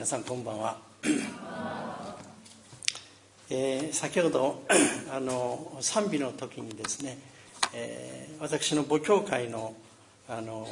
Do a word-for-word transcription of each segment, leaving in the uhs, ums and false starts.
皆さんこんばんは。えー、先ほどあの賛美の時にですね、えー、私の母教会の、あの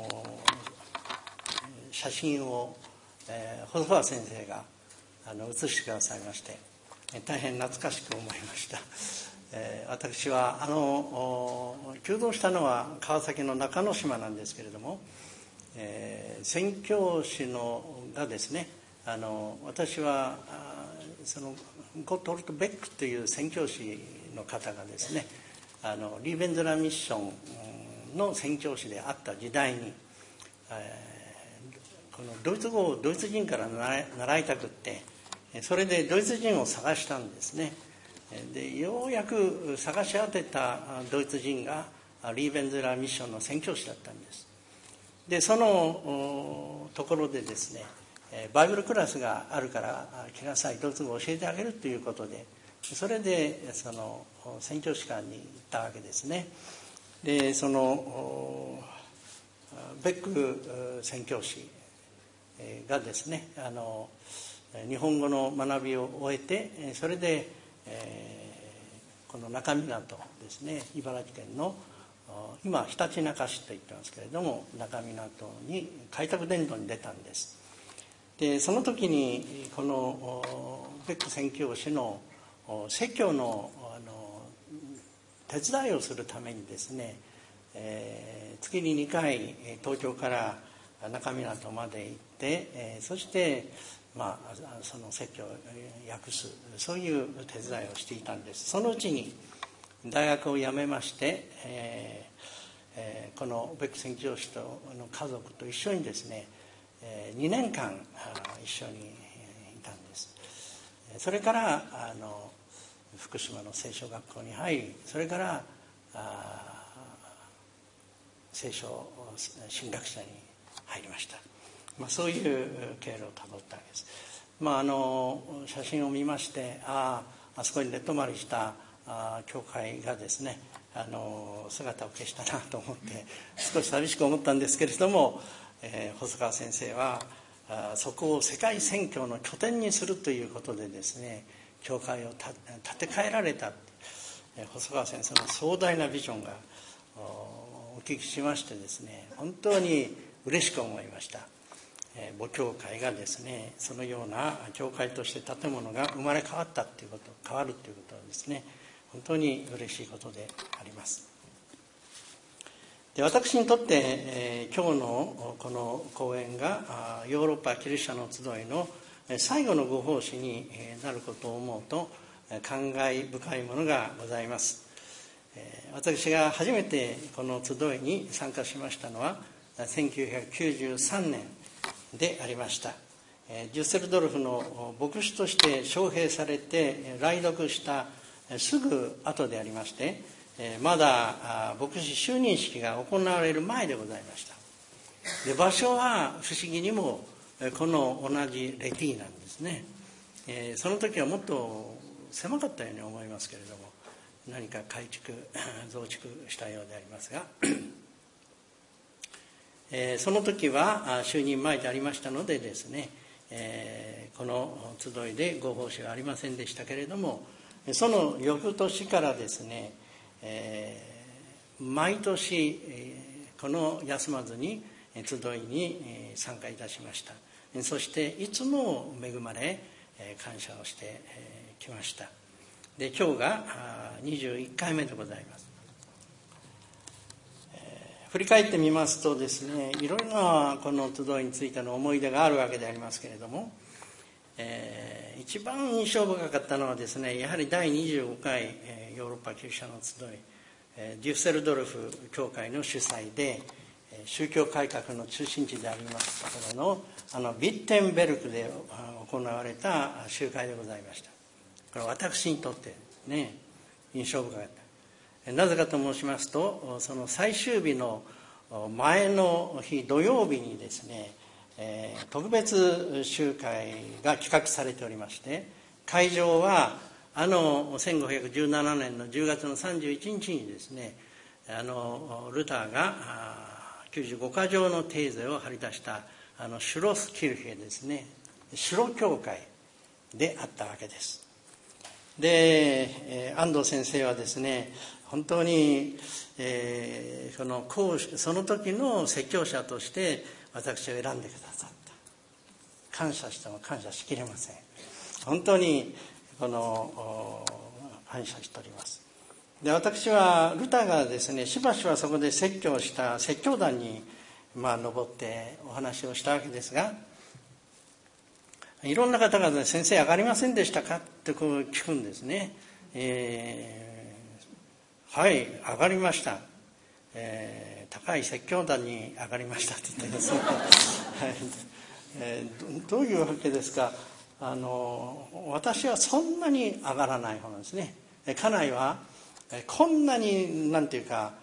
写真を、えー、細川先生があの写してくださいまして、大変懐かしく思いました。えー、私はあの弓道したのは川崎の中之島なんですけれども、えー、宣教師のがですね、あの私はそのゴットルト・ベックという宣教師の方がですね、あのリーベンズラミッションの宣教師であった時代に、えー、このドイツ語をドイツ人から習い、習いたくって、それでドイツ人を探したんですね。でようやく探し当てたドイツ人がリーベンズラミッションの宣教師だったんです。でそのところでですね、バイブルクラスがあるから来なさい、ドイツ語を教えてあげるということで、それでその宣教師館に行ったわけですね。でそのベック宣教師がですね、あの日本語の学びを終えて、それで、えー、この那珂湊ですね、茨城県の今ひたちなか市と言ってますけれども、那珂湊に開拓伝道に出たんです。でその時にこのベック宣教師の説教の、あの手伝いをするためにですね、えー、月ににかい東京から那珂湊まで行って、えー、そしてまあ、その説教を訳す、そういう手伝いをしていたんです。そのうちに大学を辞めまして、えーえー、このベック宣教師との家族と一緒にですね、えー、にねんかん一緒にいたんです。それからあの福島の聖書学校に入り、それからあ聖書神学者に入りました。まあ、そういう経路をたどったわけです。まあ、あの写真を見まして、あああそこに寝泊まりしたあ教会がですね、あの姿を消したなと思って少し寂しく思ったんですけれども、えー、細川先生はあそこを世界宣教の拠点にするということでですね、教会を建て替えられた、えー、細川先生の壮大なビジョンが お, お聞きしましてですね、本当に嬉しく思いました。母教会がですね、そのような教会として建物が生まれ変わったということ、変わるということはですね、本当に嬉しいことであります。で私にとって、えー、今日のこの講演がヨーロッパキリスト者の集いの最後のご奉仕になることを思うと感慨深いものがございます。えー、私が初めてこの集いに参加しましたのはせんきゅうひゃくきゅうじゅうさんねんでありました。デュッセルドルフの牧師として招聘されて来読したすぐ後でありまして、まだ牧師就任式が行われる前でございました。で場所は不思議にもこの同じレティーなんですね。その時はもっと狭かったように思いますけれども、何か改築増築したようでありますが、えー、その時は就任前でありましたのでですね、えー、この集いでご奉仕はありませんでしたけれども、その翌年からですね、えー、毎年、えー、この休まずに集いに参加いたしました。そしていつも恵まれ感謝をしてきました。で今日がにじゅういっかいめでございます。振り返ってみますとですね、いろいろなこの集いについての思い出があるわけでありますけれども、えー、一番印象深かったのはですね、やはりだいにじゅうごかい、えー、ヨーロッパキリスト者の集い、えー、デュッセルドルフ教会の主催で、えー、宗教改革の中心地でありますところのあのビッテンベルクで行われた集会でございました。これは私にとってね、印象深かった。なぜかと申しますと、その最終日の前の日土曜日にですね、えー、特別集会が企画されておりまして、会場はあのせんごひゃくじゅうななねんのじゅうがつのさんじゅういちにちにですね、あのルターがきゅうじゅうごかじょうのテーゼを張り出したあのシュロスキルヒェですね、 白教会であったわけです。で、安藤先生はですね、本当に、えー、その講師その時の説教者として私を選んでくださった。感謝しても感謝しきれません。本当にこの感謝しております。で、私はルターがですね、しばしばそこで説教した説教壇にまあ登ってお話をしたわけですが、いろんな方々で先生上がりませんでしたかってこう聞くんですね。えー、はい上がりました、えー、高い説教壇に上がりましたって言ってですね、はいえー、ど, どういうわけですか。あの私はそんなに上がらない方なんですね。家内はこんなになんていうか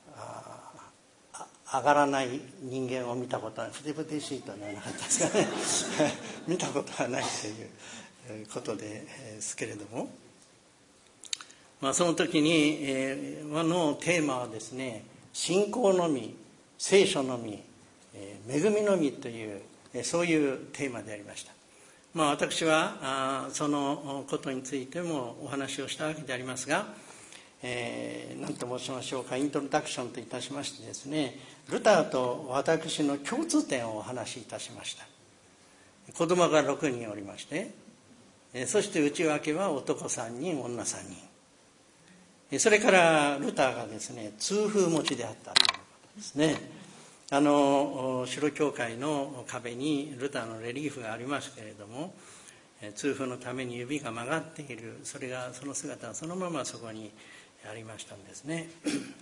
上がらない人間を見たことはふてぶてしいとは言わなかったですかね見たことはないということですけれども、まあ、その時に、えー、のテーマはですね、信仰のみ、聖書のみ、えー、恵みのみという、えー、そういうテーマでありました。まあ、私はあそのことについてもお話をしたわけでありますが、えー、何と申しましょうか、イントロダクションといたしましてですね、ルターと私の共通点をお話しいたしました。子供がろくにんおりまして、えー、そして内訳は男さんにん女さんにん、えー、それからルターがですね痛風持ちであったということですね。あの白教会の壁にルターのレリーフがありますけれども、痛風のために指が曲がっている、それがその姿はそのままそこにありましたんですね。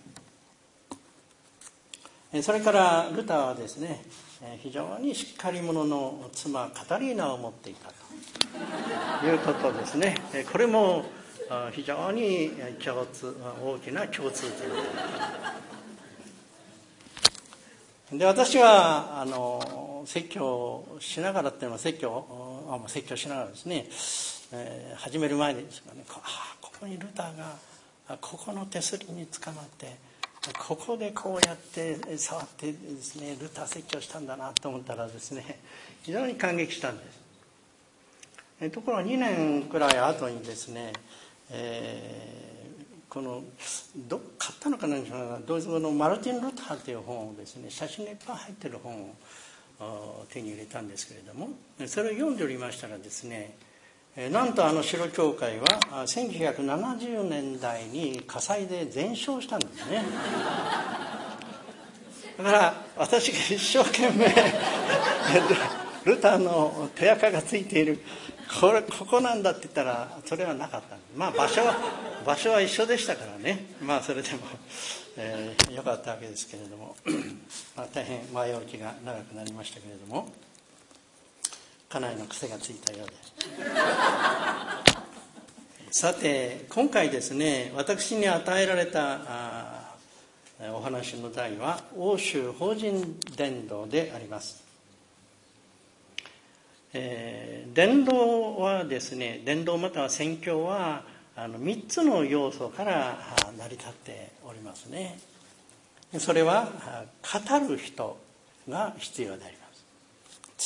それからルターはですね、非常にしっかり者の妻カタリーナを持っていたということですね。これも非常に共通大きな共通点で、私はあの説教しながらっていうのは説教あ説教しながらですね、えー、始める前にですね、あここにルターがここの手すりにつかまってここでこうやって触ってですねルター説教したんだなと思ったらですね、非常に感激したんです。えところがにねんくらい後にですね、えーこのど買ったのかなんかな、ドイツ語のマルティン・ルターという本をですね、写真がいっぱい入ってる本を手に入れたんですけれども、それを読んでおりましたらですね、なんとあの白教会はせんきゅうひゃくななじゅうねんだいに火災で全焼したんですね。だから私が一生懸命ルターの手垢がついているこれここなんだって言ったらそれはなかったんです。まあ場所は場所は一緒でしたからね、まあそれでも、えー、よかったわけですけれどもまあ大変前置きが長くなりましたけれども、家内の癖がついたようですさて今回ですね、私に与えられたお話の題は欧州法人伝道であります。えー、伝道はですね、伝道または宣教はあのみっつの要素から成り立っておりますね。それは語る人が必要であります。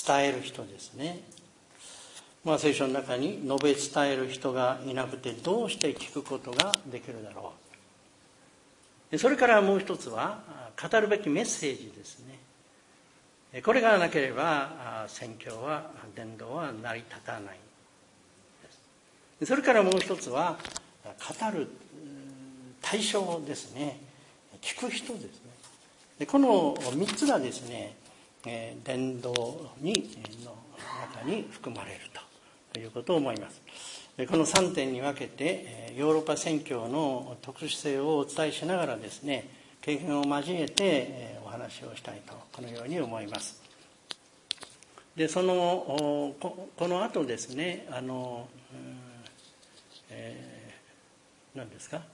伝える人ですね。まあ、聖書の中に述べ伝える人がいなくてどうして聞くことができるだろう。それからもう一つは語るべきメッセージですね。これがなければ宣教は伝道は成り立たないです。それからもう一つは語る対象ですね。聞く人ですね。でこの三つがですね、伝道にの中に含まれるということを思います。このさんてんに分けてヨーロッパ宣教の特殊性をお伝えしながらですね、経験を交えてお話をしたいとこのように思います。でそのこの後ですね、あの、うんえー、何ですか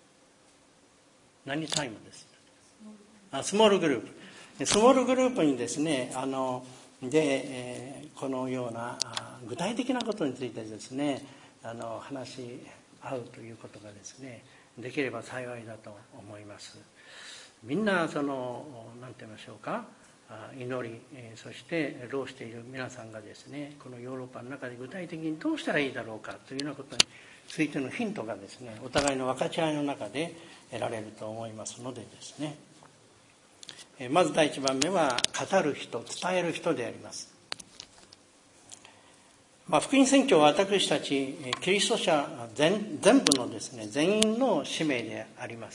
何タイムですあスモールグループスモールグループにですね、あので、えー、このような具体的なことについてですね、あの話し合うということがですねできれば幸いだと思います。みんなその何て言いましょうか、 祈り、そして労している皆さんがですね、このヨーロッパの中で具体的にどうしたらいいだろうかというようなことについてのヒントがですね、お互いの分かち合いの中で得られると思いますのでですね、まず第一番目は語る人、伝える人であります。まあ、福音宣教は私たちキリスト者 全, 全部のですね、全員の使命であります。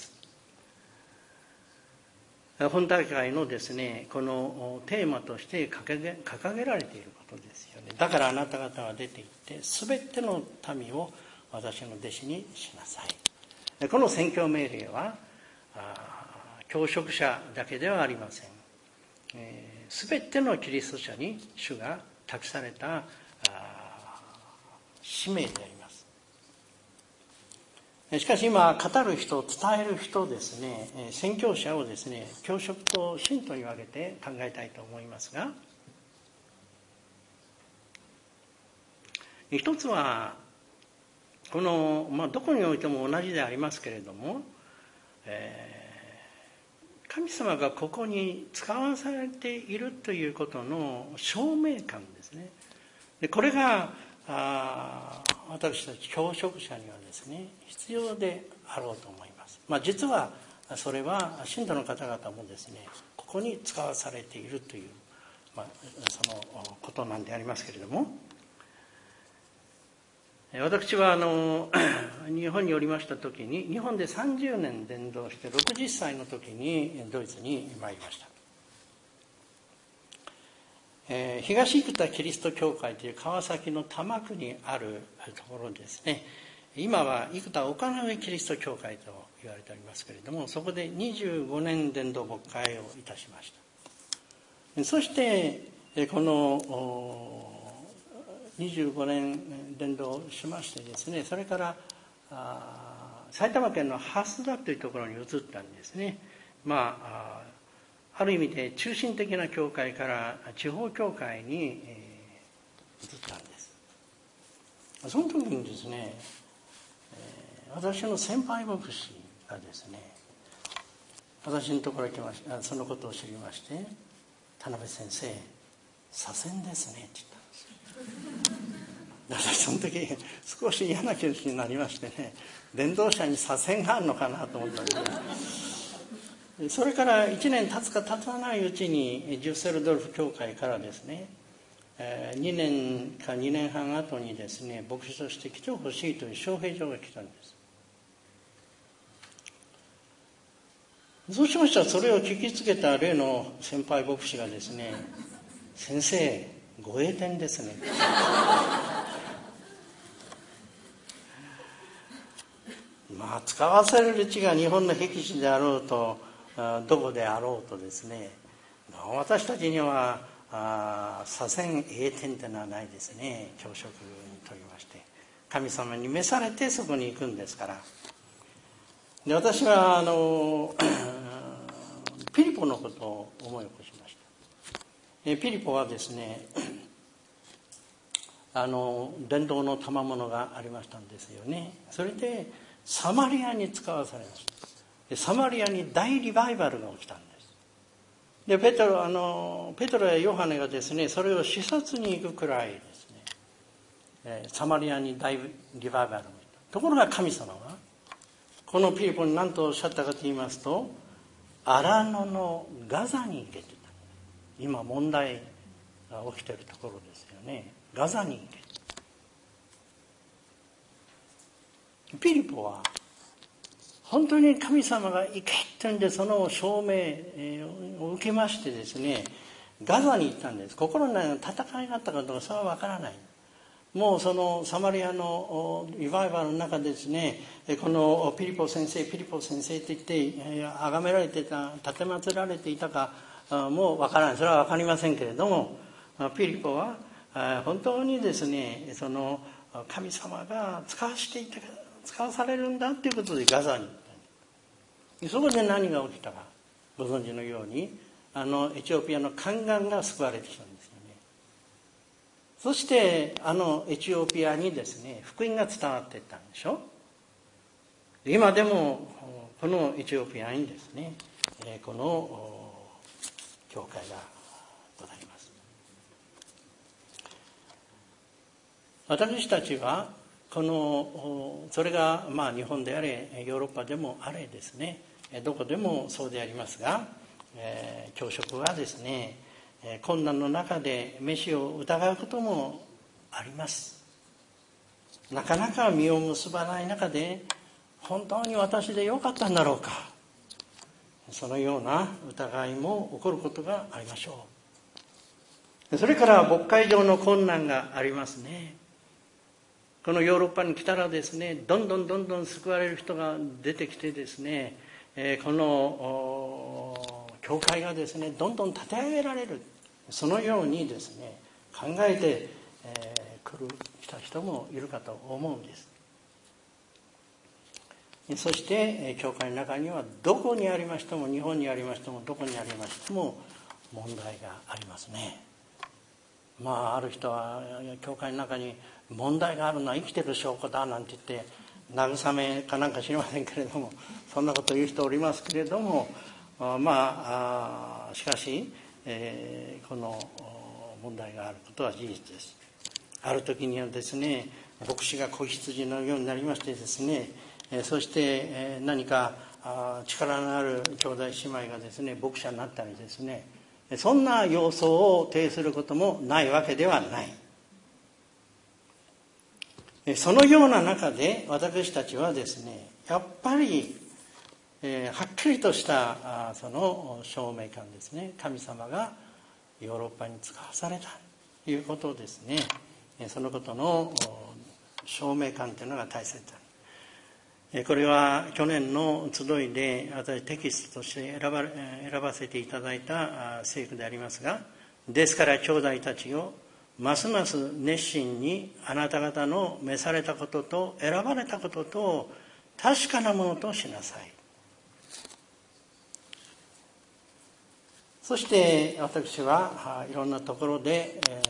本大会のですね、このテーマとして掲げ、掲げられていることですよね。だからあなた方は出て行って全ての民を私の弟子にしなさい。この宣教命令は教職者だけではありません。全てのキリスト者に主が託された使命であります。しかし今語る人、伝える人ですね、宣教者をですね、教職と信徒に分けて考えたいと思いますが、一つはこの、まあ、どこにおいても同じでありますけれども、えー、神様がここに使わされているということの証明感ですね。でこれがあ私たち教職者にはですね、必要であろうと思います。まあ、実はそれは信徒の方々もですね、ここに使わされているという、まあ、そのことなんでありますけれども、私はあの日本におりました時に、日本でさんじゅうねん伝道してろくじゅっさいの時にドイツに参りました。えー、東生田キリスト教会という川崎の多摩区にあるところですね。今は生田岡上キリスト教会と言われておりますけれども、そこでにじゅうごねん伝道牧会をいたしました。そしてこのにじゅうごねん伝道しましてですね、それからあ埼玉県の蓮田というところに移ったんですね。まあある意味で中心的な教会から地方教会に移ったんです。その時にですね、私の先輩牧師がですね、私のところに来ましそのことを知りまして、田辺先生、左遷ですねって言ったんです。私その時少し嫌な気持ちになりましてね、伝道者に左遷があるのかなと思ったんです。それからいちねん経つか経たないうちにジュッセルドルフ教会からですね、にねんかにねんはん後にですね、牧師として来てほしいという招聘状が来たんです。そうしましたら、それを聞きつけた例の先輩牧師がですね、先生ご栄転ですねまあ使わされる地が日本の僻地であろうとどこであろうとですね、私たちには左遷栄転というのはないですね。教職にとりまして神様に召されてそこに行くんですから。で私はあのピリポのことを思い起こしました。ピリポはですね、あの伝道の賜物がありましたんですよね。それでサマリアに使わされました。でサマリアに大リバイバルが起きたんです。でペトロあのペトロやヨハネがですね、それを視察に行くくらいですね、えサマリアに大リバイバルが起きた。ところが神様はこのピリポに何とおっしゃったかと言いますと、アラノのガザに行けてた。今問題が起きているところですよね。ガザに行け。ピリポは本当に神様が行けって言うんで、その証明を受けましてですね、ガザに行ったんです。心の中に戦いがあったかどうかそれは分からない。もうそのサマリアのリバイバルの中でですね、このピリポ先生ピリポ先生と言って崇められていた、奉られていたかもう分からない。それは分かりませんけれども、ピリポは本当にですね、その神様が使わしていた使わされるんだということでガザに行った。そこで何が起きたかご存知のように、あのエチオピアの宦官が救われてきたんですよね。そしてあのエチオピアにですね、福音が伝わっていったんでしょ。今でもこのエチオピアにですね、この教会が私たちはこのそれがまあ日本であれヨーロッパでもあれですね、どこでもそうでありますが、えー、教職はですね、困難の中で飯を疑うこともあります。なかなか実を結ばない中で、本当に私でよかったんだろうか、そのような疑いも起こることがありましょう。それから牧会上の困難がありますね。このヨーロッパに来たらですね、どんどんどんどん救われる人が出てきてですね、えー、この教会がですねどんどん立て上げられる、そのようにですね考えて、えー、来る来た人もいるかと思うんです。そして教会の中にはどこにありましても、日本にありましてもどこにありましても問題がありますね。まあある人は教会の中に問題があるのは生きてる証拠だなんて言って慰めかなんか知りませんけれども、そんなこと言う人おりますけれども、まあしかし、えー、この問題があることは事実です。ある時にはですね、牧師が子羊のようになりましてですね、そして何か力のある兄弟姉妹がですね牧者になったりですね、そんな様相を呈することもないわけではない。そのような中で私たちはですね、やっぱり、えー、はっきりとしたあその証明感ですね、神様がヨーロッパに使わされたということをですね、そのことの証明感というのが大切だ。これは去年の集いで私テキストとして選ば、選ばせていただいた聖句でありますが、ですから兄弟たちをますます熱心にあなた方の召されたことと選ばれたことと確かなものとしなさい。そして私はいろんなところで、え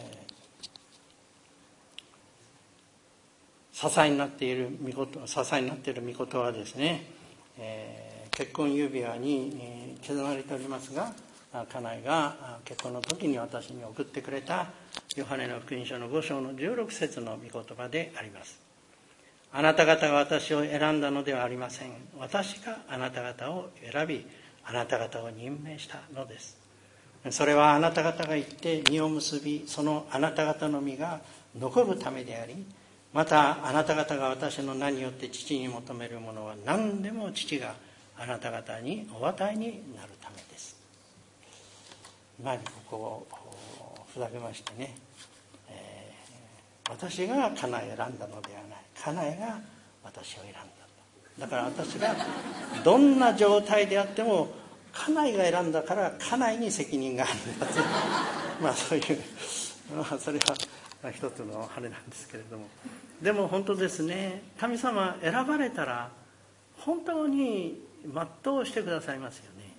ー、支えになっている御事、支えになっている御事はですね、えー、結婚指輪に、えー、刻まれておりますが、家内が結婚の時に私に送ってくれたヨハネの福音書のご章のじゅうろく節の御言葉であります。あなた方が私を選んだのではありません。私があなた方を選び、あなた方を任命したのです。それはあなた方が行って実を結び、そのあなた方の実が残るためであり、またあなた方が私の名によって父に求めるものは何でも父があなた方にお与えになるためです。前にここをふざけましてね、えー、私が家内を選んだのではない、家内が私を選んだ。だから私がどんな状態であっても家内が選んだから家内に責任があるんだとまあそういう、まあ、それは一つのあれなんですけれども、でも本当ですね、神様選ばれたら本当に全うしてくださいますよね。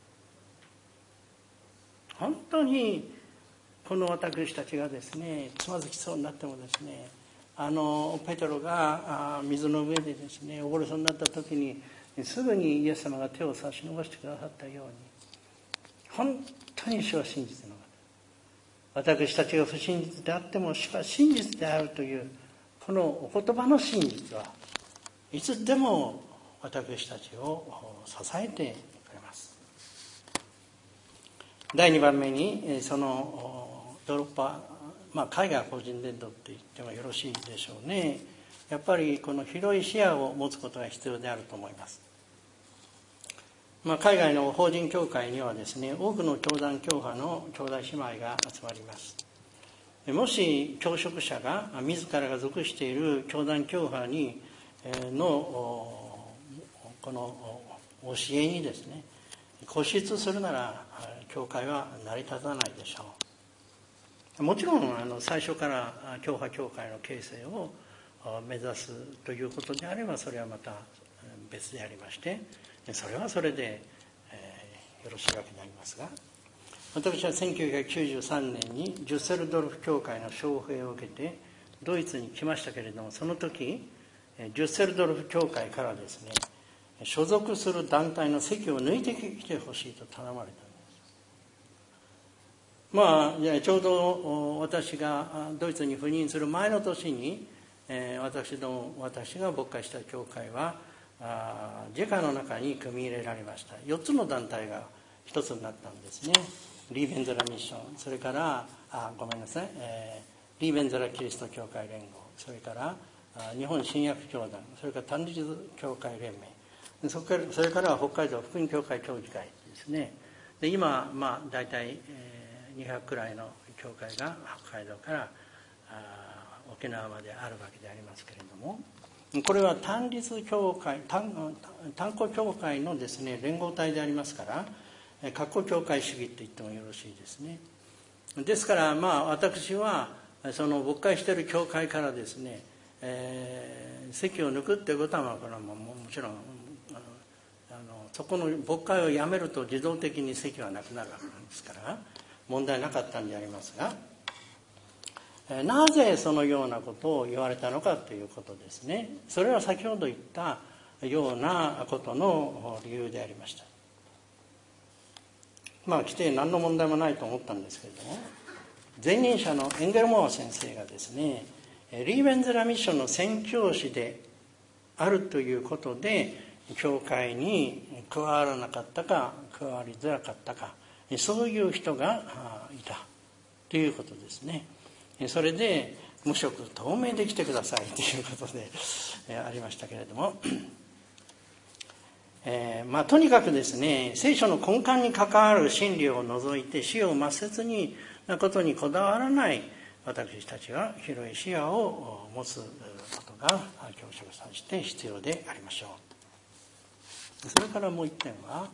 本当にこの私たちがですねつまずきそうになってもですね、あのペテロが水の上でですね溺れそうになった時にすぐにイエス様が手を差し伸ばしてくださったように、本当に主は真実の方、私たちが不真実であっても主は真実であるというこのお言葉の真実はいつでも私たちを支えてくれます。だいにばんめにそのヨーロッパ、まあ、海外法人伝道と言ってもよろしいでしょうね。やっぱりこの広い視野を持つことが必要であると思います。まあ、海外の法人協会にはですね多くの教団教派の兄弟姉妹が集まります。もし教職者が自らが属している教団教派にのこの教えにですね固執するなら教会は成り立たないでしょう。もちろんあの最初から教派教会の形成を目指すということであればそれはまた別でありまして、それはそれで、えー、よろしいわけでありますが、私はせんきゅうひゃくきゅうじゅうさんねんにジュッセルドルフ教会の招聘を受けてドイツに来ましたけれども、その時ジュッセルドルフ教会からですね所属する団体の籍を抜いてきてほしいと頼まれたんでまあちょうど私がドイツに赴任する前の年に、えー、私の私が牧会した教会はあジェカの中に組み入れられました。よっつの団体が一つになったんですね。リーベンゼラミッション、それからあごめんなさい、えー、リーベンゼラキリスト教会連合、それから日本新約教団、それから単立教会連盟、それからそれからは北海道福音教会協議会ですね。で今、まあ、大体、えー、にひゃくくらいの教会が北海道からあ沖縄まであるわけでありますけれども、これは単立教会、単単個教会のですね連合体でありますから、各個教会主義と言ってもよろしいですね。ですからまあ私はその牧会している教会からですね、えー、籍を抜くっていうことはこれはもちろんあのそこの牧会をやめると自動的に籍はなくなるわけですから問題なかったんでありますが、なぜそのようなことを言われたのかということですね。それは先ほど言ったようなことの理由でありました。まあ来て何の問題もないと思ったんですけれども、前任者のエンゲルモア先生がですね、リーベンゼラミッションの宣教師であるということで教会に加わらなかったか加わりづらかったか、そういう人がいたということですね。それで無職透明で来てくださいということでありましたけれども、えーまあ、とにかくですね、聖書の根幹に関わる真理を除いて死を抹殺になことにこだわらない私たちは広い視野を持つことが教師を指して必要でありましょう。それからもう一点は、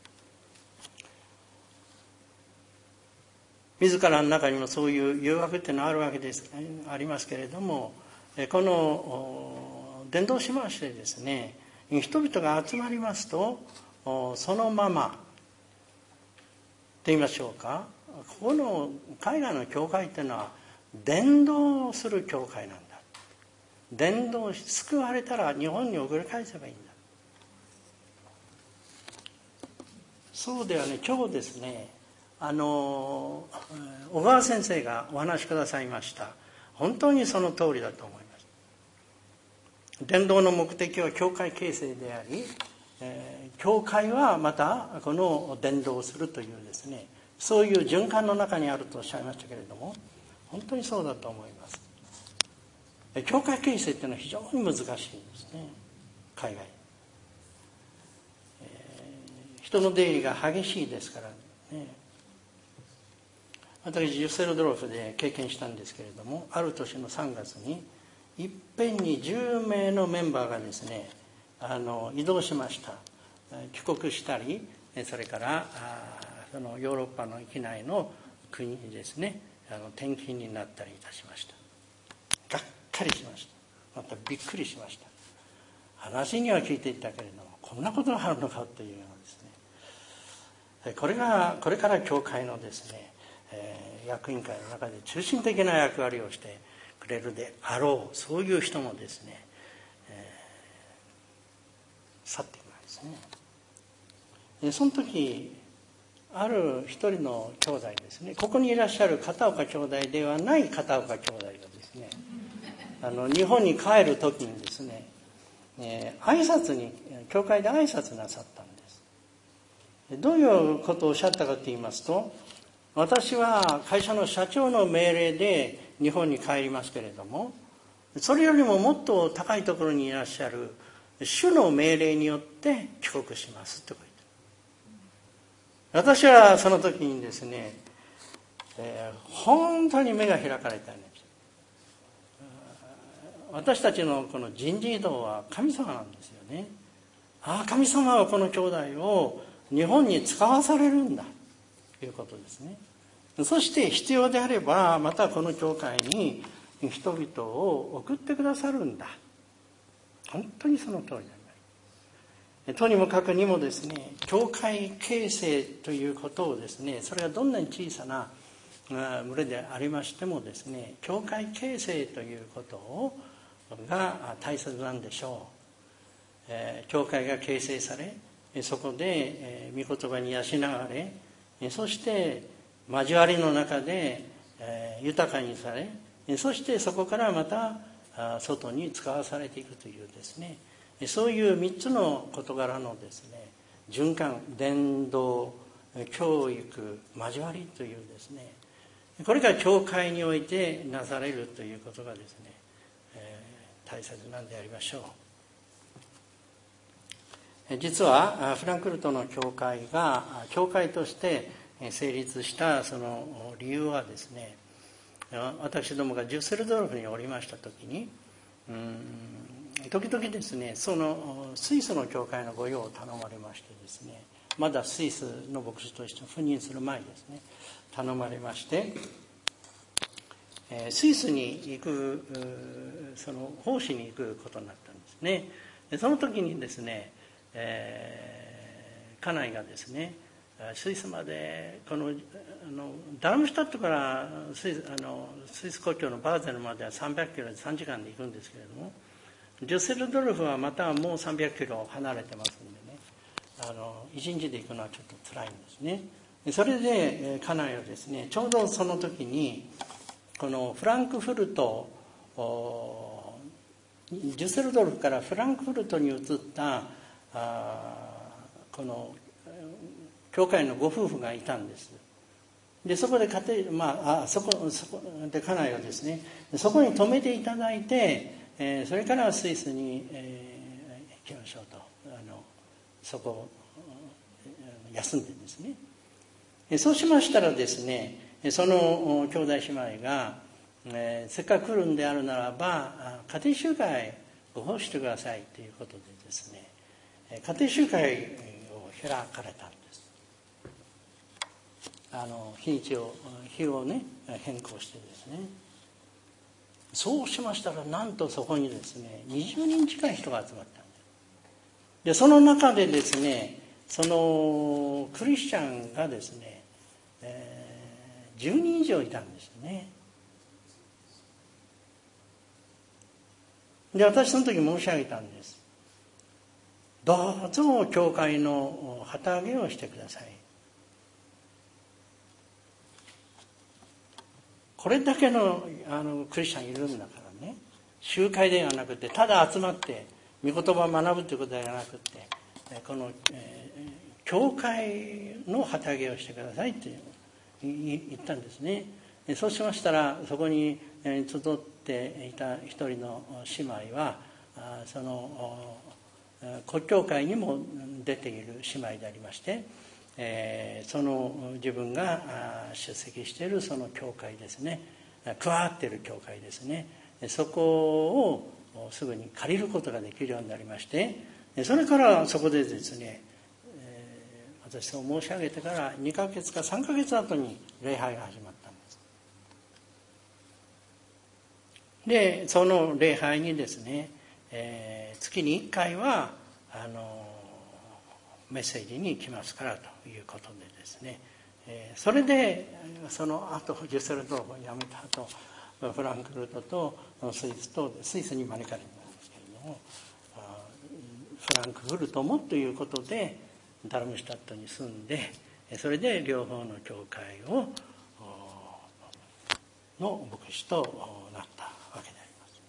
自らの中にもそういう誘惑っていうのがあるわけですありますけれども、この伝道しましてですね、人々が集まりますとそのままと言いましょうか、ここの海外の教会っていうのは伝道する教会なんだ。伝道し救われたら日本に送り返せばいいんだ。そうではね、今日ですね、あの小川先生がお話しくださいました。本当にその通りだと思います。伝道の目的は教会形成であり、えー、教会はまたこの伝道をするというですね、そういう循環の中にあるとおっしゃいましたけれども、本当にそうだと思います。教会形成っていうのは非常に難しいですね、海外、えー、人の出入りが激しいですからね。私ジュッセルドロフで経験したんですけれども、ある年のさんがつにいっぺんにじゅうめいのメンバーがですね、あの移動しました。帰国したり、それからそのヨーロッパの域内の国にですね、あの転勤になったりいたしました。がっかりしました。またびっくりしました。話には聞いていたけれども、こんなことがあるのかというようなですね、これがこれから教会のですね、えー、役員会の中で中心的な役割をしてくれるであろう、そういう人もですね、えー、去っていくわけですね。でその時ある一人の兄弟ですね、ここにいらっしゃる片岡兄弟ではない片岡兄弟がですね、あの日本に帰る時にですね、えー、挨拶に教会で挨拶なさったんです。どういうことをおっしゃったかと言いますと、私は会社の社長の命令で日本に帰りますけれども、それよりももっと高いところにいらっしゃる主の命令によって帰国しますと書いてある。私はその時にですね、えー、本当に目が開かれたんです。私たちのこの人事異動は神様なんですよね。ああ、神様はこの兄弟を日本に使わされるんだということですね。そして必要であればまたこの教会に人々を送ってくださるんだ。本当にその通りであります。とにもかくにもですね、教会形成ということをですね、それがどんなに小さな群れでありましてもですね、教会形成ということをが大切なんでしょう。えー、教会が形成され、そこで、えー、御言葉に養われ、そして交わりの中で、えー、豊かにされ、そしてそこからまた外に使わされていくというですね、そういうみっつの事柄のですね、循環、伝道、教育、交わりというですね、これが教会においてなされるということがですね、えー、大切なんでありましょう。実はフランクフルトの教会が教会として成立したその理由はですね、私どもがデュッセルドルフにおりました時に、うーん時々ですね、そのスイスの教会の御用を頼まれましてですね、まだスイスの牧師として赴任する前ですね、頼まれまして、スイスに行く、その奉仕に行くことになったんですね。その時にですね、えー、家内がですね、スイスまでこのあのダルムシュタットからスイス、あのスイス国境のバーゼルまではさんびゃくキロでさんじかんで行くんですけれども、デュッセルドルフはまたもうさんびゃくキロ離れてますんでね、あのいちにちで行くのはちょっと辛いんですね。それで家内はですね、ちょうどその時にこのフランクフルト、デュッセルドルフからフランクフルトに移ったあこの教会のご夫婦がいたんです。でそこで家庭、まあ、あそこそこで家内はですね、そこに泊めていただいて、えー、それからスイスに、えー、行きましょうと、あのそこを休んでですね、そうしましたらですね、その兄弟姉妹が、えー、せっかく来るんであるならば家庭集会を奉仕してくださいということでですね、家庭集会を開かれたんです。あの日にちを日をね変更してですね、そうしましたらなんとそこにですねにじゅうにん近い人が集まったんです。でその中でですね、そのクリスチャンがですね、えー、じゅうにん以上いたんですね。で私その時申し上げたんです。どうぞ教会の旗揚げをしてください。これだけ の, あのクリスチャンいるんだからね、集会ではなくてただ集まって御言葉を学ぶということではなくて、この、えー、教会の旗揚げをしてくださいって言ったんですね。そうしましたらそこに集っていた一人の姉妹はその国教会にも出ている姉妹でありまして、えー、その自分が出席しているその教会ですね、加わっている教会ですね、そこをすぐに借りることができるようになりまして、それからそこでですね、えー、私そう申し上げてからにかげつかさんかげつ後に礼拝が始まったんです。でその礼拝にですね、えー、月にいっかいはあのメッセージに来ますからということでですね、えー、それでその後デュッセルドルフを辞めた後フランクフルトとスイスとスイスに招かれたんですけれども、フランクフルトもということでダルムシュタットに住んで、それで両方の教会をの牧師となったわけであ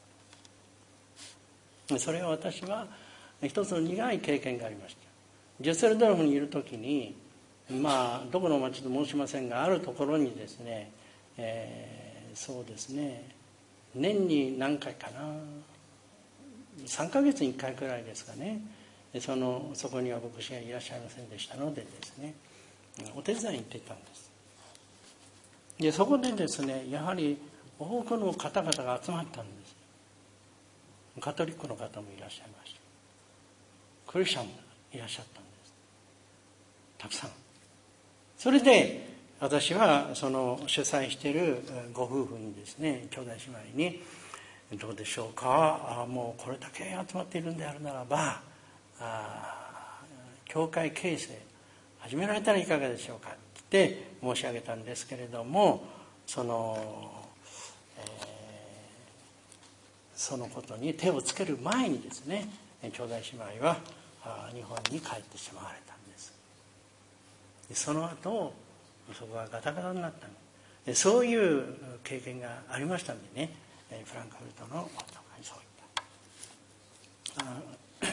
ります。それは私は一つの苦い経験がありました。デュッセルドルフにいるときに、まあどこの町と申しませんが、あるところにですね、えー、そうですね、年に何回かな、さんかげつにいっかいくらいですかね、そのそこには牧師がいらっしゃいませんでしたのでですね、お手伝いに行っていたんです。でそこでですね、やはり多くの方々が集まったんです。カトリックの方もいらっしゃいました。クリスチャンもいらっしゃったんです。たくさん。それで私はその主催しているご夫婦にですね、兄弟姉妹にどうでしょうか、あもうこれだけ集まっているんであるならば、あ教会形成始められたらいかがでしょうかって申し上げたんですけれども、その、えー、そのことに手をつける前にですね、兄弟姉妹は日本に帰ってしまわれたんです。その後そこがガタガタになったの。そういう経験がありましたんでね、フランクフルトのとかにそういったあ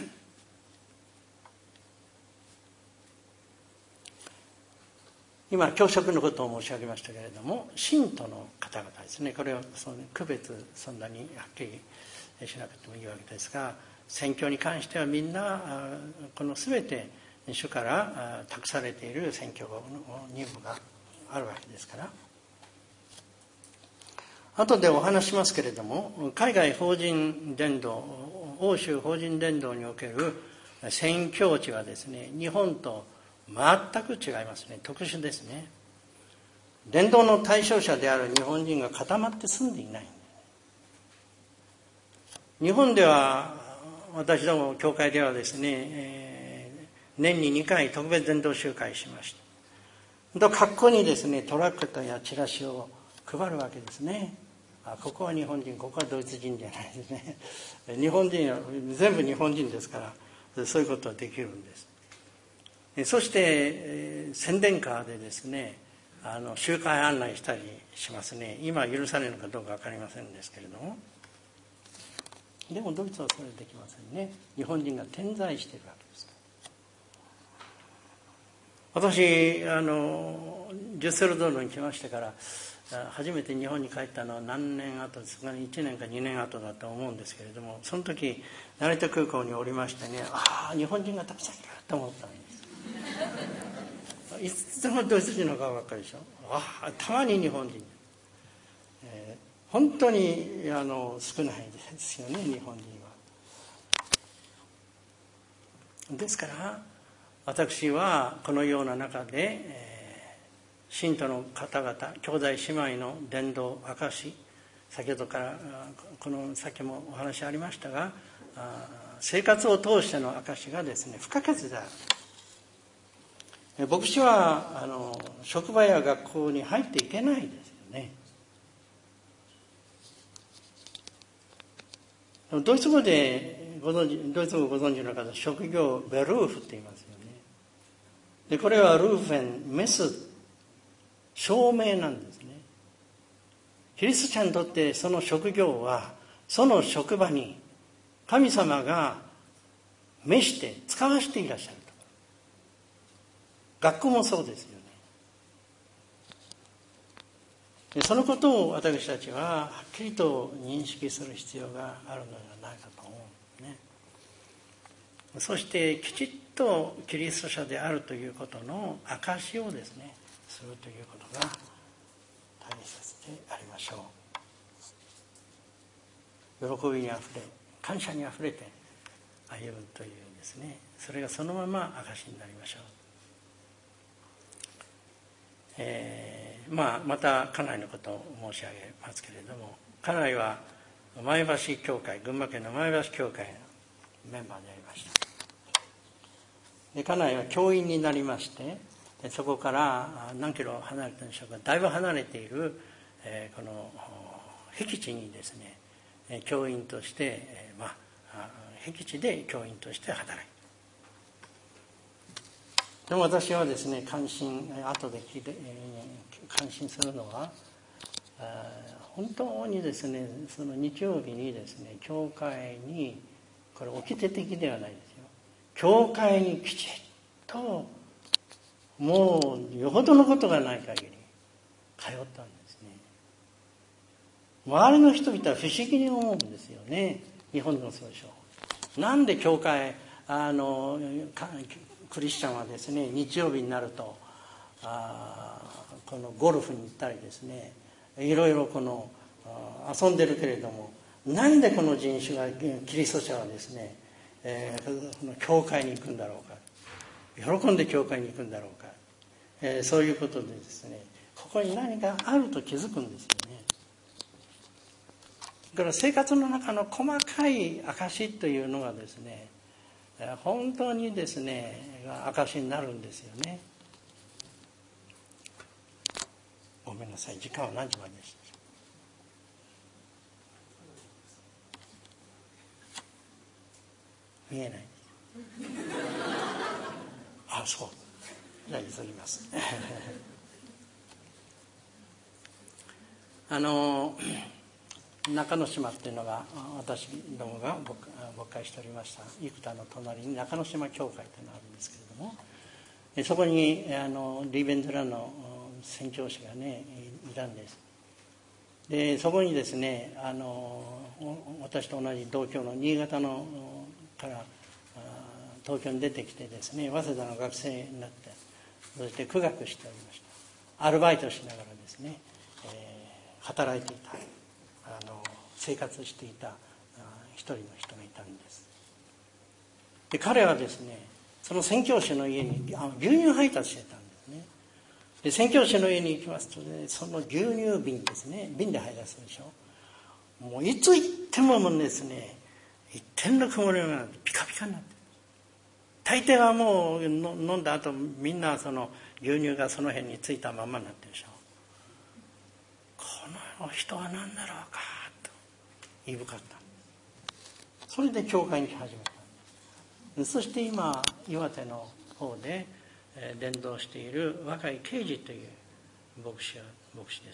今教職のことを申し上げましたけれども、信徒の方々ですね、これはその区別そんなにはっきりしなくてもいいわけですが、宣教に関してはみんなこの全て主から託されている宣教の任務があるわけですから、後でお話しますけれども、海外法人伝道、欧州法人伝道における宣教地はですね、日本と全く違いますね。特殊ですね。伝道の対象者である日本人が固まって住んでいない。日本では私ども教会ではですね、えー、年ににかい特別伝道集会しました。各校にですねトラクトやチラシを配るわけですね。あ、ここは日本人、ここはドイツ人じゃないですね。日本人は全部日本人ですから、そういうことはできるんです。そして、えー、宣伝カーでですね、あの集会案内したりしますね。今許されるのかどうか分かりませんですけれども、でもドイツはそれできませんね。日本人が点在しているわけです。私あのデュッセルドルフに来ましてから初めて日本に帰ったのは何年後ですかね、いちねんかにねんごだと思うんですけれども、その時成田空港に降りましてね、ああ日本人がたくさんいると思ったんです。いつでもドイツ人の顔ばっかりでしょ。ああたまに日本人、えー、本当にあの少ないですよね、日本人は。ですから私はこのような中で、えー、信徒の方々、兄弟姉妹の伝道証、先ほどからこの先もお話ありましたが、生活を通しての証がですね不可欠である。牧師はあの職場や学校に入っていけないですよね。ドイツ語でご存知、ドイツ語ご存知の方、職業ベルーフって言いますよね。でこれはルーフェンメス、証明なんですね。キリスト者にとってその職業はその職場に神様が召して使わせていらっしゃる。学校もそうですよね。でそのことを私たちははっきりと認識する必要があるのではないかと思うんですね。そしてきちっとキリスト者であるということの証をですねするということが大切でありましょう。喜びにあふれ、感謝にあふれて歩むというですね、それがそのまま証になりましょう。えーまあ、また家内のことを申し上げますけれども、家内は前橋教会、群馬県の前橋教会のメンバーでありました。で家内は教員になりまして、そこから何キロ離れたんでしょうか、だいぶ離れている、えー、この僻地にですね教員として、えーまあ、僻地で教員として働いた。でも私はですね関心後で聞いて、えー、関心するのは本当にですねその日曜日にですね教会に、これ掟的ではないですよ、教会にきちっともうよほどのことがない限り通ったんですね。周りの人々は不思議に思うんですよね。日本の総称なんで教会あのクリスチャンはですね日曜日になるとあこのゴルフに行ったりですねいろいろこの遊んでるけれども、なんでこの人種がキリスト者はですね、えー、教会に行くんだろうか、喜んで教会に行くんだろうか、えー、そういうことでですねここに何かあると気づくんですよね。だから生活の中の細かい証というのがですね本当にですね証になるんですよね。ごめんなさい、時間は何時まででした？見えない。あ、そう。じゃあ急ぎます。 あの中之島っていうのが私どもが牧会しておりました生田の隣に中之島教会というのがあるんですけれども、そこにあのリーベンズラの宣教師がねいたんです。でそこにですね、あの私と同じ同郷の新潟のから東京に出てきてですね、早稲田の学生になって、そして苦学しておりました。アルバイトしながらですね、えー、働いていた、あの生活していた一人の人がいたんです。で彼はですね、その宣教師の家にあ牛乳配達してたんですね。で宣教師の家に行きますとね、その牛乳瓶ですね、瓶で配達するでしょ。もういつ行ってももうですね、一点の曇りがピカピカになってる。大抵はもう飲んだ後みんなその牛乳がその辺についたままになってるでしょ。この人は何だろうかと言い深かった。それで教会に来始めたんです。そして今岩手の方で伝道している若い啓二という牧師は牧師です。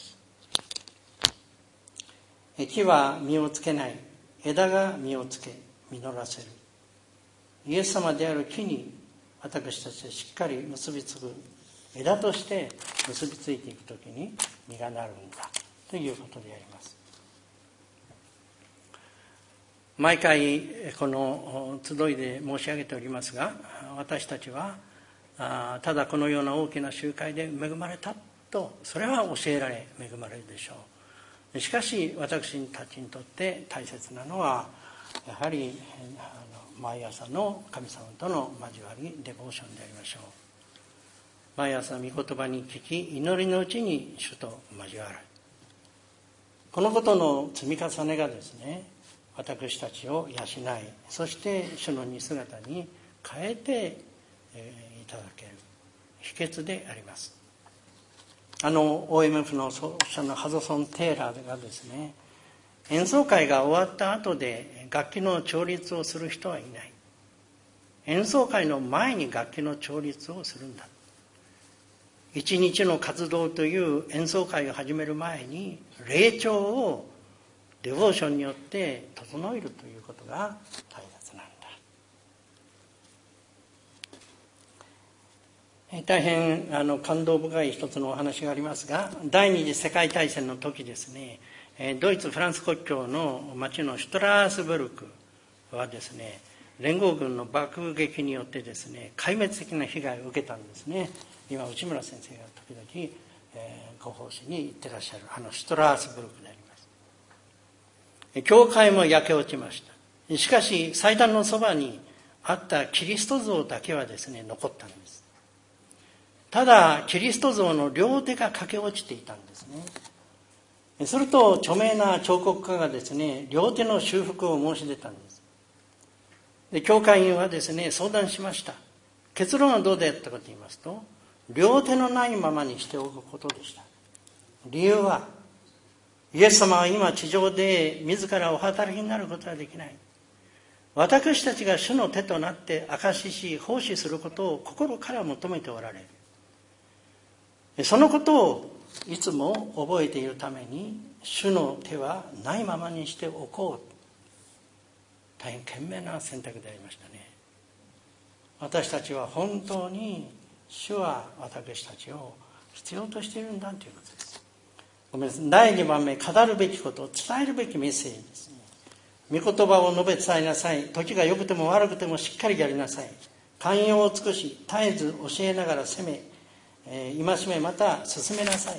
木は実をつけない、枝が実をつけ実らせる。イエス様である木に私たちはしっかり結びつく枝として結びついていくときに実がなるんだということであります。毎回この集いで申し上げておりますが、私たちはただこのような大きな集会で恵まれたと、それは教えられ恵まれるでしょう。しかし私たちにとって大切なのはやはり毎朝の神様との交わり、デボーションでありましょう。毎朝御言葉に聞き、祈りのうちに主と交わる。このことの積み重ねがですね、私たちを養い、そして主の似姿に変えて、えー、いただける秘訣であります。あの オーエムエフ の創始者のハドソン・テイラーがですね、演奏会が終わった後で楽器の調律をする人はいない。演奏会の前に楽器の調律をするんだ。一日の活動という演奏会を始める前に霊調をデボーションによって整えるということが大切なんだ。大変あの感動深い一つのお話がありますが、第二次世界大戦の時ですね、ドイツ・フランス国境の町のシュトラースブルクはですね、連合軍の爆撃によってですね、壊滅的な被害を受けたんですね。今内村先生が時々、えー、ご奉仕に行ってらっしゃるあのシュトラースブルクであります。教会も焼け落ちました。しかし祭壇のそばにあったキリスト像だけはですね、残ったんです。ただキリスト像の両手が駆け落ちていたんですね。すると著名な彫刻家がですね、両手の修復を申し出たんです。で教会員はですね、相談しました。結論はどうであったかと言いますと、両手のないままにしておくことでした。理由は、イエス様は今地上で自らお働きになることはできない。私たちが主の手となって証しし奉仕することを心から求めておられる。そのことをいつも覚えているために、主の手はないままにしておこう。大変賢明な選択でありましたね。私たちは本当に主は私たちを必要としているんだということです。ごめんなさい。だいにばんめ、語るべきことを伝えるべきメッセージですね。御言葉を述べ伝えなさい。時が良くても悪くてもしっかりやりなさい。寛容を尽くし、絶えず教えながら責め、えー、戒めまた進めなさい。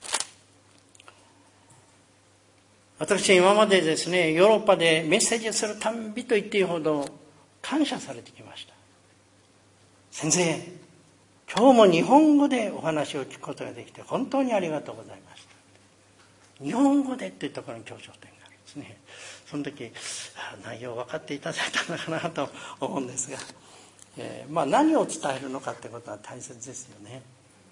私今までですね、ヨーロッパでメッセージするたんびと言っていいほど感謝されてきました。先生、今日も日本語でお話を聞くことができて本当にありがとうございました。日本語でっていうところに強調点があるんですね。その時内容分かっていただいたのかなと思うんですが、えー、まあ何を伝えるのかってことは大切ですよね。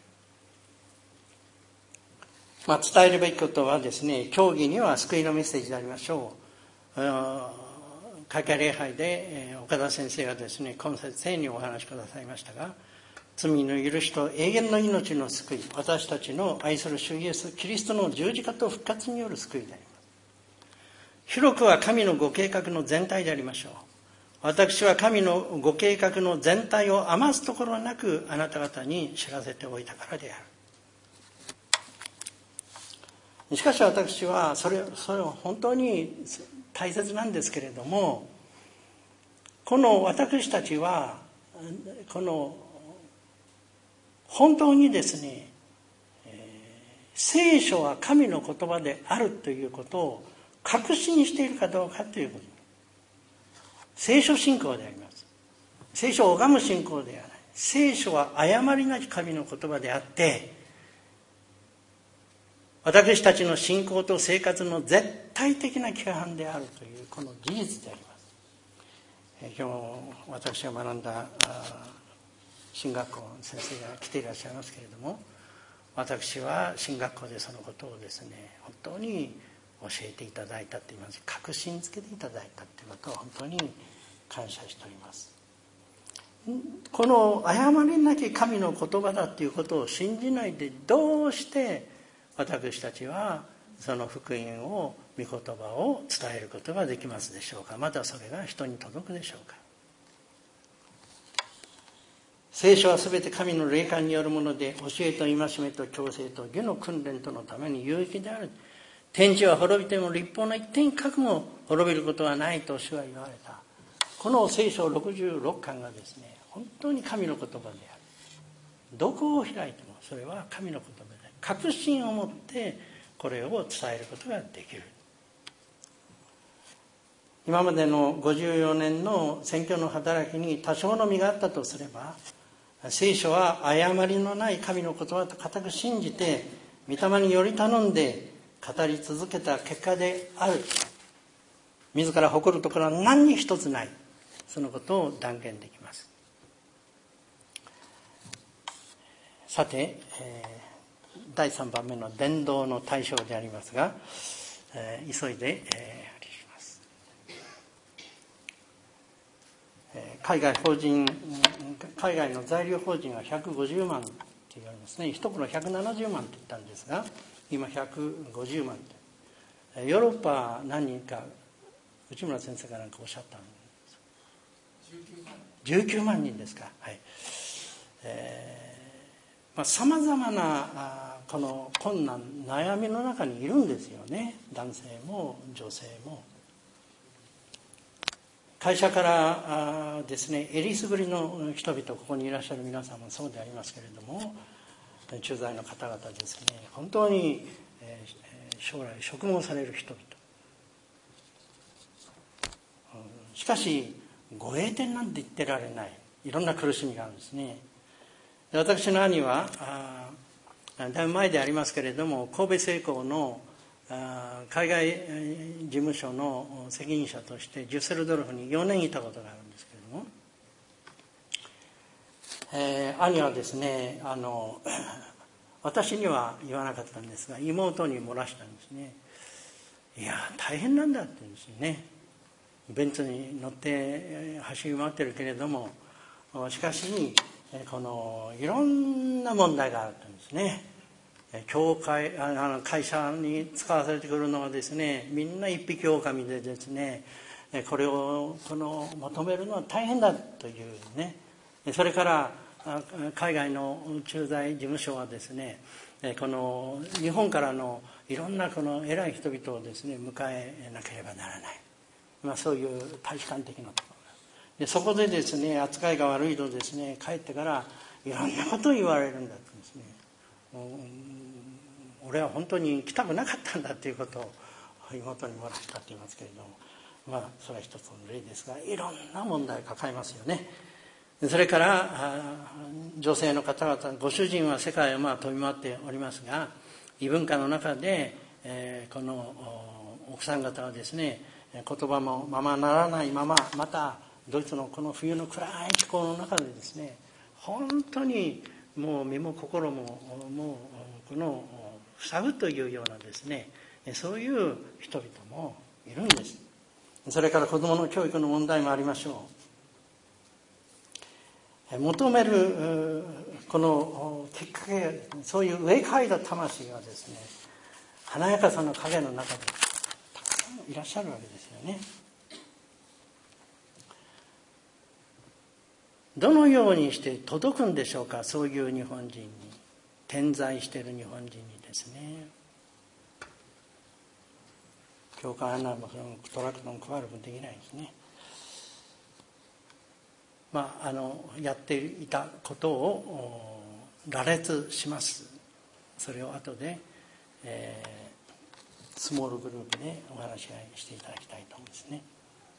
まあ、伝えるべきことはですね、教義には救いのメッセージでありましょう。開会礼拝で岡田先生がですね、今節にお話しくださいましたが、 罪の許しと永遠の命の救い、私たちの愛する主イエスキリストの十字架と復活による救いであります。広くは神のご計画の全体でありましょう。私は神のご計画の全体を余すところなくあなた方に知らせておいたからである。しかし私はそれ、それは本当に大切なんですけれども、この私たちはこの本当にですね、聖書は神の言葉であるということを確信しているかどうかということ。聖書信仰であります。聖書を拝む信仰ではない。聖書は誤りなき神の言葉であって、私たちの信仰と生活の絶対的な規範であるというこの事実であります。今日私が学んだ進学校の先生が来ていらっしゃいますけれども、私は進学校でそのことをですね、本当に教えていただいたといいますか、確信づけていただいたということを本当に感謝しております。この誤りなき神の言葉だということを信じないで、どうして私たちはその福音を、御言葉を伝えることができますでしょうか。またそれが人に届くでしょうか。聖書はすべて神の霊感によるもので、教えと戒めと矯正と義の訓練とのために有益である。天地は滅びても立法の一点一角も滅びることはないと主は言われた。この聖書ろくじゅうろっかんがですね、本当に神の言葉である。どこを開いてもそれは神の言葉である。確信を持ってこれを伝えることができる。今までのごじゅうよねんの宣教の働きに多少の実があったとすれば、聖書は誤りのない神の言葉と固く信じて、御霊により頼んで語り続けた結果である。自ら誇るところは何に一つない。そのことを断言できます。さて、えー、だいさんばんめの伝道の対象でありますが、えー、急いで、えー海外法人、海外の在留法人がひゃくごじゅうまんって言われますね。一頃ひゃくななじゅうまんって言ったんですが、今ひゃくごじゅうまんで、ヨーロッパ何人か内村先生が何かおっしゃったんですじゅうきゅうまんにんですか。はい。えー、まあさまざまなこの困難悩みの中にいるんですよね。男性も女性も。会社からですね、えりすぐりの人々、ここにいらっしゃる皆さんもそうでありますけれども、駐在の方々ですね、本当に将来職務をされる人々。しかしご栄転なんて言ってられない、いろんな苦しみがあるんですね。私の兄はだいぶ前でありますけれども、神戸製鋼の海外事務所の責任者としてデュッセルドルフによねんいたことがあるんですけれども、えー、兄はですね、あの私には言わなかったんですが、妹に漏らしたんですね。いや大変なんだって言うんですよね。ベンツに乗って走り回ってるけれども、しかしこのいろんな問題があるって言うんですね。教会、あの会社に使わされてくるのはですね、みんな一匹狼でですね、これをこの求めるのは大変だというね。それから海外の駐在事務所はですね、この日本からのいろんなこの偉い人々をですね迎えなければならない、まあ、そういう大使館的なところで、そこでですね扱いが悪いとですね、帰ってからいろんなことを言われるんだとですね、俺は本当に行きたくなかったんだということを妹に漏らしたと言いますけれども、まあそれは一つの例ですが、いろんな問題を抱えますよね。それから女性の方々、ご主人は世界をまあ飛び回っておりますが、異文化の中で、えー、この奥さん方はですね、言葉もままならないまま、またドイツのこの冬の暗い気候の中でですね、本当にもう身も心ももうこの塞ぐというようなですね、そういう人々もいるんです。それから子どもの教育の問題もありましょう。 求めるこのきっかけ、そういう植え替えた魂がですね、華やかさの影の中でたくさんいらっしゃるわけですよね。どのようにして届くんでしょうか、そういう日本人に、点在している日本人にですね。教会案内もトラクトも配ることできないですね。まあ、あのやっていたことを羅列します。それを後で、えー、スモールグループでお話し合いしていただきたいと思うんですね。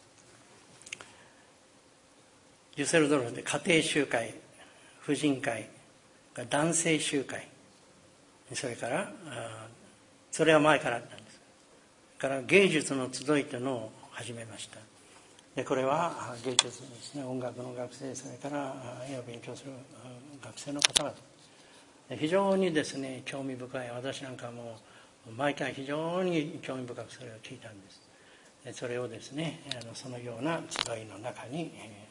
デュセルドルフで家庭集会、婦人会、男性集会、それからそれは前からあったんです。から芸術の集いというのを始めました。でこれは芸術ですね、音楽の学生、それから絵を勉強する学生の方々、非常にですね興味深い、私なんかも毎回非常に興味深くそれを聞いたんです。でそれをですね、あのそのような集いの中に、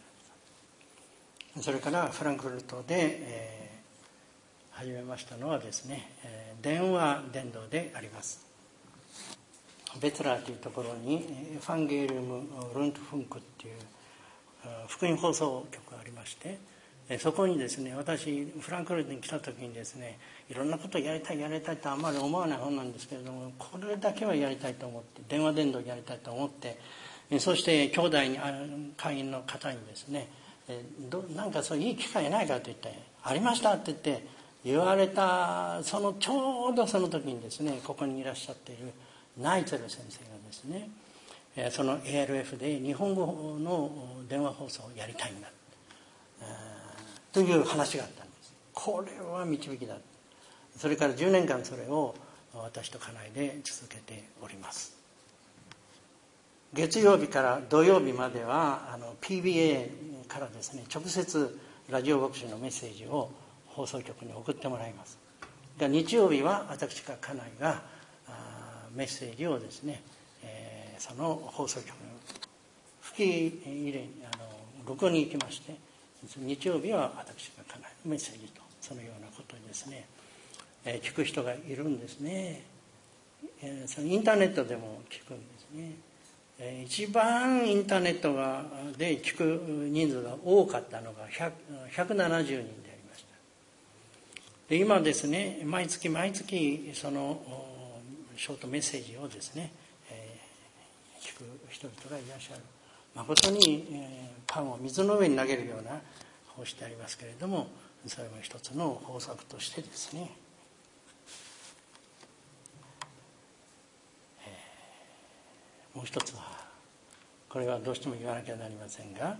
それからフランクフルトで、えー、始めましたのはですね、えー、電話伝道であります。ベツラーというところにエファンゲリウム・ルントフンクっていう福音放送局がありまして、そこにですね、私フランクフルトに来た時にですね、いろんなことをやりたいやりたいとあんまり思わない本なんですけれども、これだけはやりたいと思って、電話伝道やりたいと思って、そして兄弟に会員の方にですね、どなんかそういういい機会ないかと言ってありましたって言って言われた、そのちょうどその時にですね、ここにいらっしゃっているナイツェル先生がですね、その エーエルエフ で日本語の電話放送をやりたいんだという話があったんです。これは導きだ。それからじゅうねんかんそれを私と家内で続けております。月曜日から土曜日まではあの ピービーエー からですね、直接ラジオ牧師のメッセージを放送局に送ってもらいます。日曜日は私か家内がメッセージをですね、えー、その放送局の吹き入れあの録音に行きまして、日曜日は私が家内のメッセージと、そのようなことにですね、えー、聞く人がいるんですね。えー、そのインターネットでも聞くんですね。えー、一番インターネットがで聞く人数が多かったのがひゃくななじゅうにんでありました。で今ですね、毎月毎月そのショートメッセージをですね、えー、聞く人々がいらっしゃる。誠に、えー、パンを水の上に投げるような方式でありますけれども、それも一つの方策としてですね、えー、もう一つは、これはどうしても言わなきゃなりませんが、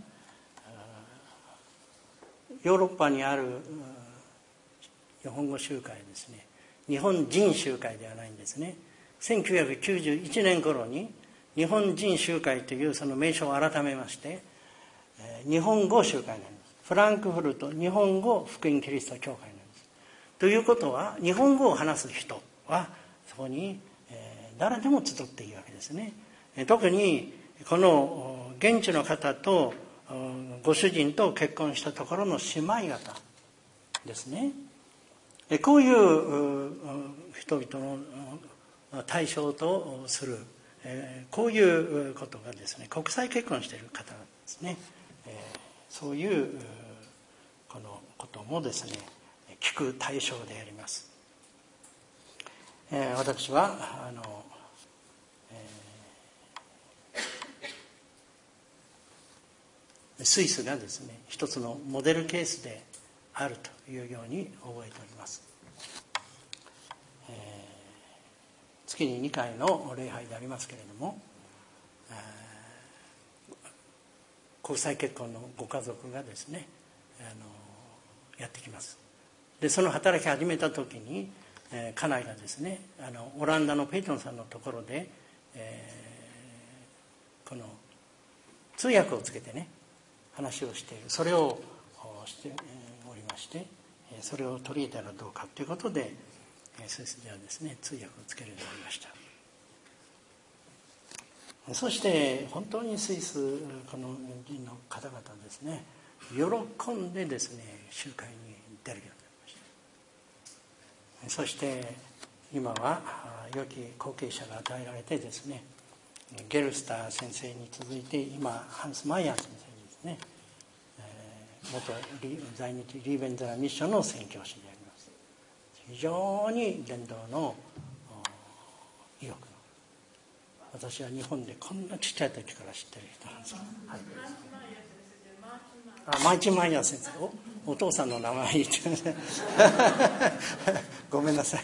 ヨーロッパにある日本語集会ですね、日本人集会ではないんですね。せんきゅうひゃくきゅうじゅういちねん頃に日本人集会というその名称を改めまして、日本語集会なんです。フランクフルト日本語福音キリスト教会なんです。ということは、日本語を話す人はそこに誰でも集っているわけですね。特にこの現地の方とご主人と結婚したところの姉妹方ですね。こういう人々の対象とする、こういうことがですね、国際結婚している方ですね、そういうこのこともですね、聞く対象であります。私はあの、スイスがですね、一つのモデルケースであるというように覚えております。えー、月ににかいの礼拝でありますけれども、えー、国際結婚のご家族がですね、あのやってきます。でその働き始めた時に、えー、家内がですね、あのオランダのペイトンさんのところで、えー、この通訳をつけてね話をしている、それをしておりまして、それを取り入れたらどうかということで、スイスではですね通訳をつけるようになりました。そして本当にスイスこの人の方々ですね、 喜んでですね集会に出るようになりました。そして今は良き後継者が与えられてですね、ゲルスター先生に続いて今ハンス・マイヤー先生ですね、えー、元在日リーベンゼラミッションの宣教師であります。非常に伝道の意欲の、私は日本でこんなちっちゃい時から知ってる人なんですよ、はい、あマーチン・マイヤー先生、 お, お父さんの名前言ってねごめんなさい、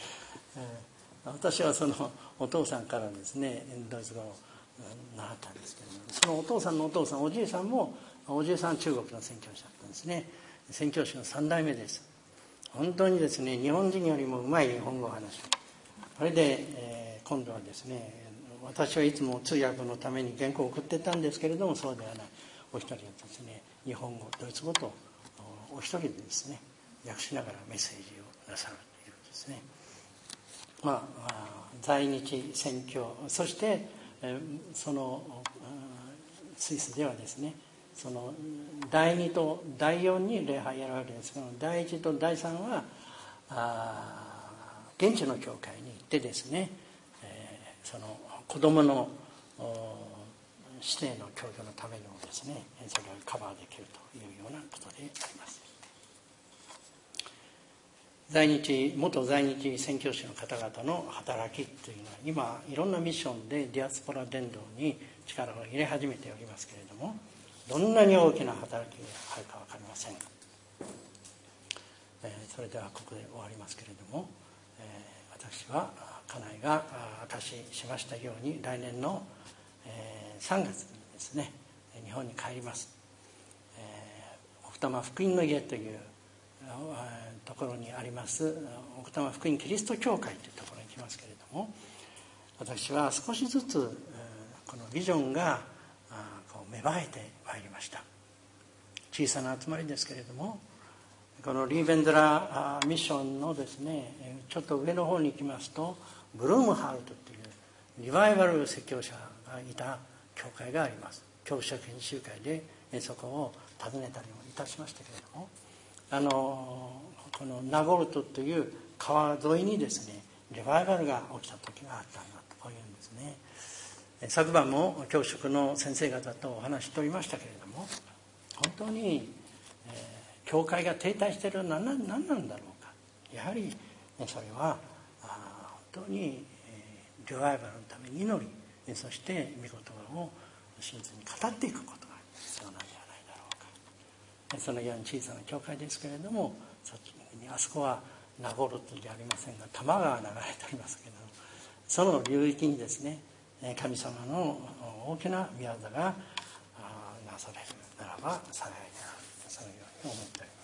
私はそのお父さんからですねドイツ語を習ったんですけども、そのお父さんのお父さん、おじいさんもおじいさん中国の宣教師だったんですね。宣教師のさん代目です。本当にですね日本人よりもうまい日本語を話す。それで、えー、今度はですね、私はいつも通訳のために原稿を送ってたんですけれども、そうではない、お一人はですね日本語ドイツ語とお一人でですね訳しながらメッセージをなさるというですね、まあ、在日宣教、そしてそのスイスではですね、そのだいにとだいよんに礼拝やるわけですが、だいいちとだいさんはあ現地の教会に行ってですね、えー、その子どもの指定の教育のためにもですね、それをカバーできるというようなことであります。在日元在日宣教師の方々の働きというのは今いろんなミッションでディアスポラ伝道に力を入れ始めておりますけれども、どんなに大きな働きがあるか分かりません。えー、それではここで終わりますけれども、えー、私は家内が証ししましたように来年の、えー、さんがつにですね日本に帰ります。えー、奥多摩福音の家というところにあります奥多摩福音キリスト教会というところに行きますけれども、私は少しずつこのビジョンがこう芽生えてまいりました。小さな集まりですけれども、このリーベンデラミッションのですねちょっと上の方に行きますと、ブルームハウトというリバイバル説教者がいた教会があります。教職研修会でそこを訪ねたりもいたしましたけれども、あのこのナゴルトという川沿いにですねリバイバルが起きた時があったんだというんですね。昨晩も教職の先生方とお話しておりましたけれども、本当に、えー、教会が停滞しているのは何, 何なんだろうか。やはりそれはあ本当に、えー、リバイバルのために祈り、そして御言葉を真実に語っていくことが必要なんではないだろうか。そのように小さな教会ですけれども、そっちにあそこはナゴルトじゃありませんが多摩川が流れておりますけれども、その流域にですね神様の大きな御業がなされるならば幸いである、そのように思っております。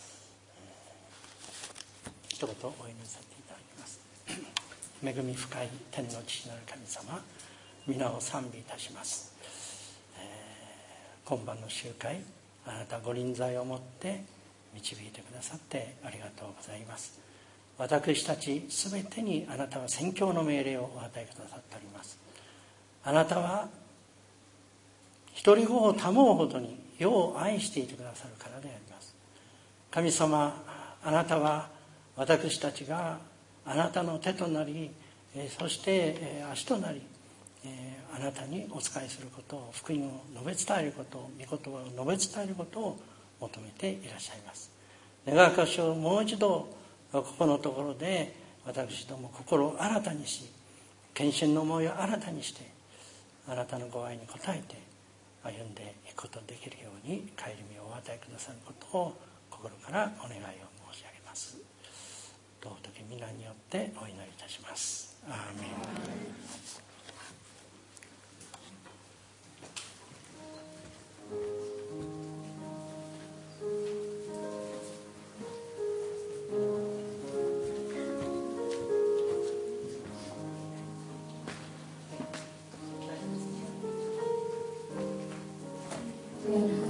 一言お祈りさせていただきます。恵み深い天の父なる神様、皆を賛美いたします。えー、今晩の集会、あなたご臨在をもって導いてくださってありがとうございます。私たちすべてにあなたは宣教の命令をお与えくださっております。あなたは一人子を賜うほどに世を愛していてくださるからであります。神様、あなたは私たちがあなたの手となり、そして足となり、あなたにお仕えすることを、福音を述べ伝えることを、御言葉を述べ伝えることを求めていらっしゃいます。願わくしをもう一度ここのところで私ども心を新たにし、献身の思いを新たにして、あなたのご愛に応えて歩んでいくことができるように帰り身をお与えくださることを心からお願いを申し上げます。尊き皆によってお祈りいたします。アーメン。 うん